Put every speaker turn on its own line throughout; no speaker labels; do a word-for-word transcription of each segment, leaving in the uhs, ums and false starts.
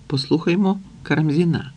Послухаймо Карамзіна.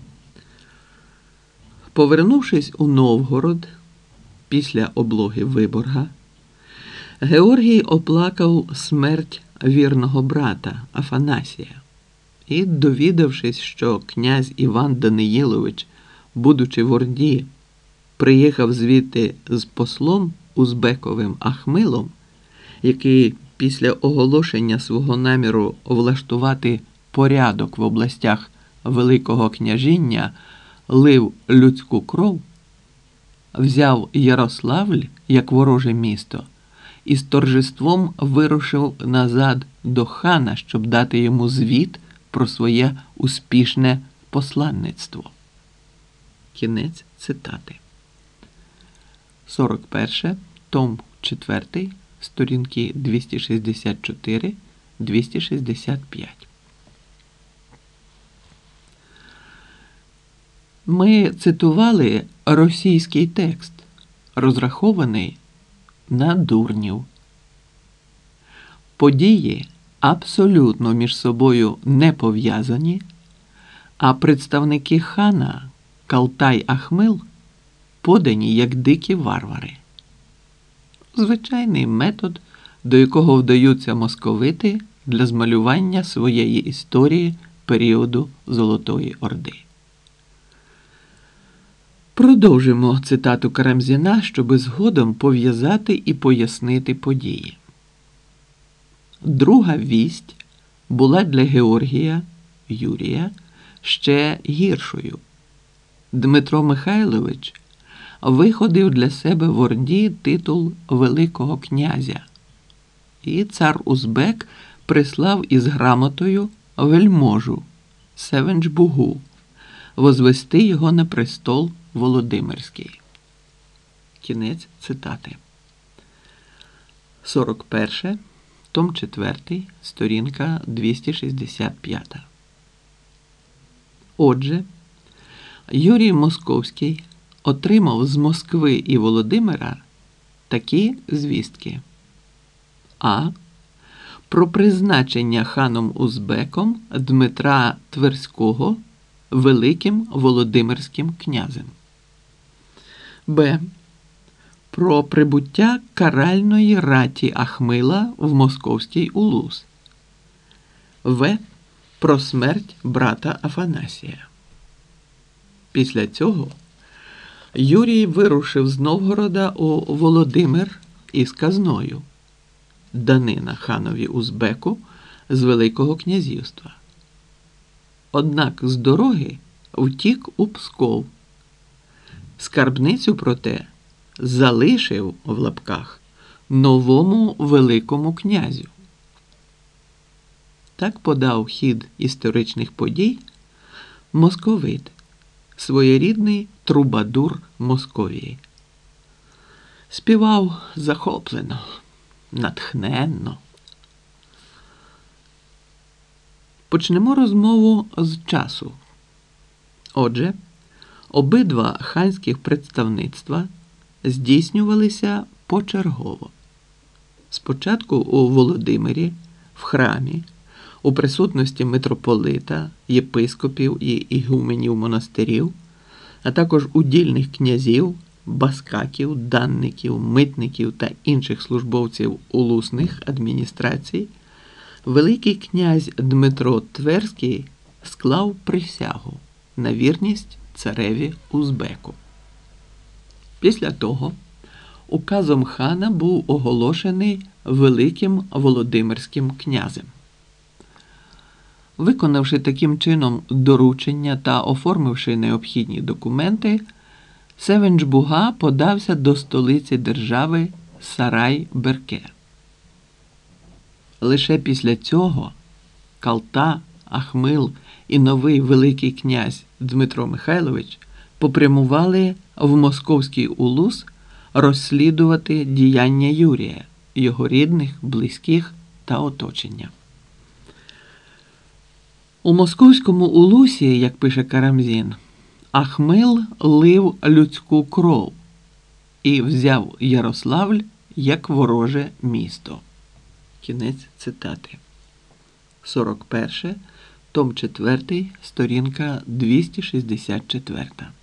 Повернувшись у Новгород після облоги Виборга, Георгій оплакав смерть вірного брата Афанасія і, довідавшись, що князь Іван Даниїлович, будучи в Орді, приїхав звідти з послом Узбековим Ахмилом, який після оголошення свого наміру влаштувати порядок в областях Великого княжіння лив людську кров, взяв Ярославль як вороже місто і з торжеством вирушив назад до хана, щоб дати йому звіт про своє успішне посланництво. Кінець цитати. сорок перше, том четвертий, сторінки двісті шістдесят чотири - двісті шістдесят п'ять. Ми цитували російський текст, розрахований на дурнів. Події абсолютно між собою не пов'язані, а представники хана Калтай-Ахмил подані як дикі варвари. Звичайний метод, до якого вдаються московити для змалювання своєї історії періоду Золотої Орди. Продовжимо цитату Карамзіна, щоби згодом пов'язати і пояснити події. Друга вість була для Георгія, Юрія, ще гіршою. Дмитро Михайлович виходив для себе в Орді титул Великого князя, і цар Узбек прислав із грамотою вельможу Севенч-Бугу возвести його на престол Володимирський. Кінець цитати. сорок перше, том четвертий, сторінка двісті шістдесят п'ять. Отже, Юрій Московський отримав з Москви і Володимира такі звістки. А. Про призначення ханом Узбеком Дмитра Тверського Великим Володимирським князем. Б. Про прибуття каральної раті Ахмила в Московський улус. В. Про смерть брата Афанасія. Після цього Юрій вирушив з Новгорода у Володимир із казною. Данина ханові Узбеку з Великого князівства. Однак з дороги втік у Псков. Скарбницю, проте, залишив в лапках новому Великому князю. Так подав хід історичних подій московит, своєрідний трубадур Московії. Співав захоплено, натхненно. Почнемо розмову з часу. Отже, обидва ханських представництва здійснювалися почергово. Спочатку у Володимирі, в храмі, у присутності митрополита, єпископів і ігуменів монастирів, а також удільних князів, баскаків, данників, митників та інших службовців улусних адміністрацій, Великий князь Дмитро Тверський склав присягу на вірність цареві Узбеку. Після того указом хана був оголошений Великим Володимирським князем. Виконавши таким чином доручення та оформивши необхідні документи, Севенч-Буга подався до столиці держави Сарай-Берке. Лише після цього Калта, Ахмил і новий Великий князь Дмитро Михайлович попрямували в Московський улус розслідувати діяння Юрія, його рідних, близьких та оточення. У Московському улусі, як пише Карамзін, Ахмил лив людську кров і взяв Ярославль як вороже місто. Кінець цитати. сорок перше, том четвертий, сторінка двісті шістдесят чотири.